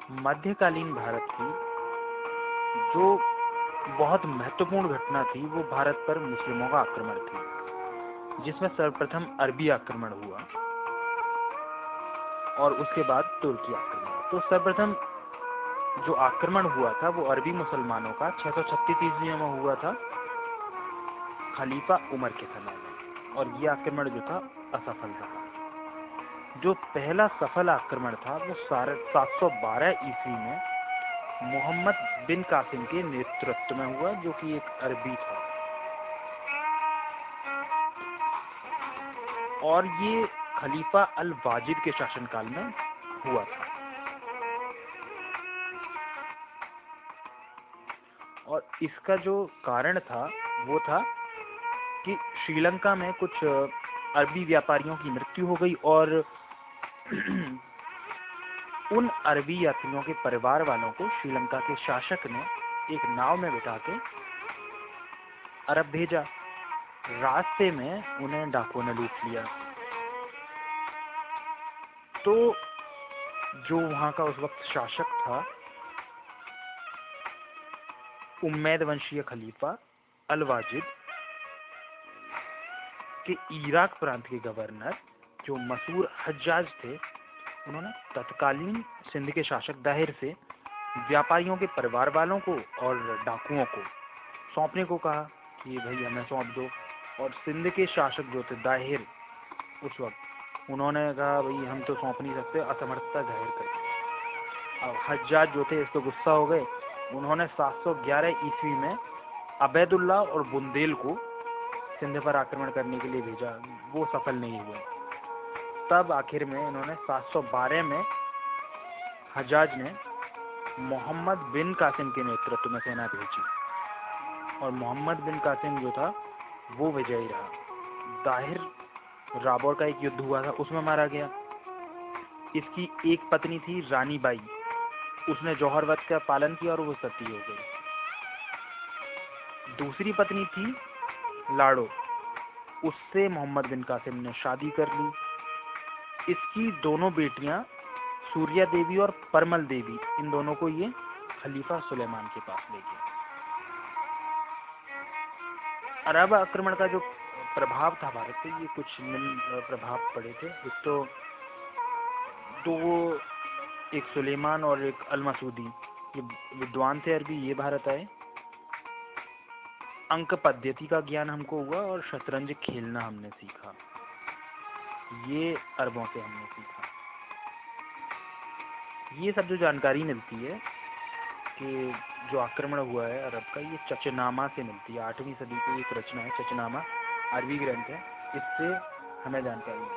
मध्यकालीन भारत की जो बहुत महत्वपूर्ण घटना थी वो भारत पर मुस्लिमों का आक्रमण थी, जिसमें सर्वप्रथम अरबी आक्रमण हुआ और उसके बाद तुर्की आक्रमण। तो सर्वप्रथम जो आक्रमण हुआ था वो अरबी मुसलमानों का 636 ईस्वी में हुआ था, खलीफा उमर के समय में, और ये आक्रमण जो था असफल रहा। जो पहला सफल आक्रमण था वो 712 ईस्वी में मोहम्मद बिन कासिम के नेतृत्व में हुआ, जो कि एक अरबी था, और ये खलीफा अल वाजिद के शासनकाल में हुआ था। और इसका जो कारण था वो था कि श्रीलंका में कुछ अरबी व्यापारियों की मृत्यु हो गई और उन अरबी यात्रियों के परिवार वालों को श्रीलंका के शासक ने एक नाव में बिठा के अरब भेजा। रास्ते में उन्हें डाकुओं ने लूट लिया। तो जो वहां का उस वक्त शासक था, उम्मैद वंशीय खलीफा अल वाजिद के इराक प्रांत के गवर्नर जो मसूर हज्जाज थे, उन्होंने तत्कालीन सिंध के शासक दाहिर से व्यापारियों के परिवार वालों को और डाकुओं को सौंपने को कहा कि भाई हमें सौंप दो। और सिंध के शासक जो थे दाहिर उस वक्त, उन्होंने कहा भाई हम तो सौंप नहीं सकते, असमर्थता जाहिर कर दी। अब हज्जाज जो थे इस तो गुस्सा हो गए। उन्होंने 711 ईस्वी में अबैदुल्ला और बुंदेल को सिंध पर आक्रमण करने के लिए भेजा, वो सफल नहीं हुए। तब आखिर में इन्होंने 712 में हज्जाज ने मोहम्मद बिन कासिम के नेतृत्व में सेना भेजी, और मोहम्मद बिन कासिम जो था वो विजयी रहा। दाहिर राबौर का एक युद्ध हुआ था, उसमें मारा गया। इसकी एक पत्नी थी रानी बाई, उसने जौहर वध का पालन किया और वो सती हो गई। दूसरी पत्नी थी लाड़ो, उससे मोहम्मद बिन कासिम ने शादी कर ली। इसकी दोनों बेटियां सूर्या देवी और परमल देवी, इन दोनों को ये खलीफा सुलेमान के पास ले गए। अरब आक्रमण का जो प्रभाव था भारत पे, ये कुछ निम्न प्रभाव पड़े थे। एक तो दो, एक सुलेमान और एक अल मसूदी, ये विद्वान थे अरबी, ये भारत आए। अंक पद्धति का ज्ञान हमको हुआ और शतरंज खेलना हमने सीखा, ये अरबों से हमने सीखा। ये सब जो जानकारी मिलती है कि जो आक्रमण हुआ है अरब का, ये चचनामा से मिलती है। 8वीं सदी की एक रचना है चचनामा, अरबी ग्रंथ है, इससे हमें जानकारी मिलती है।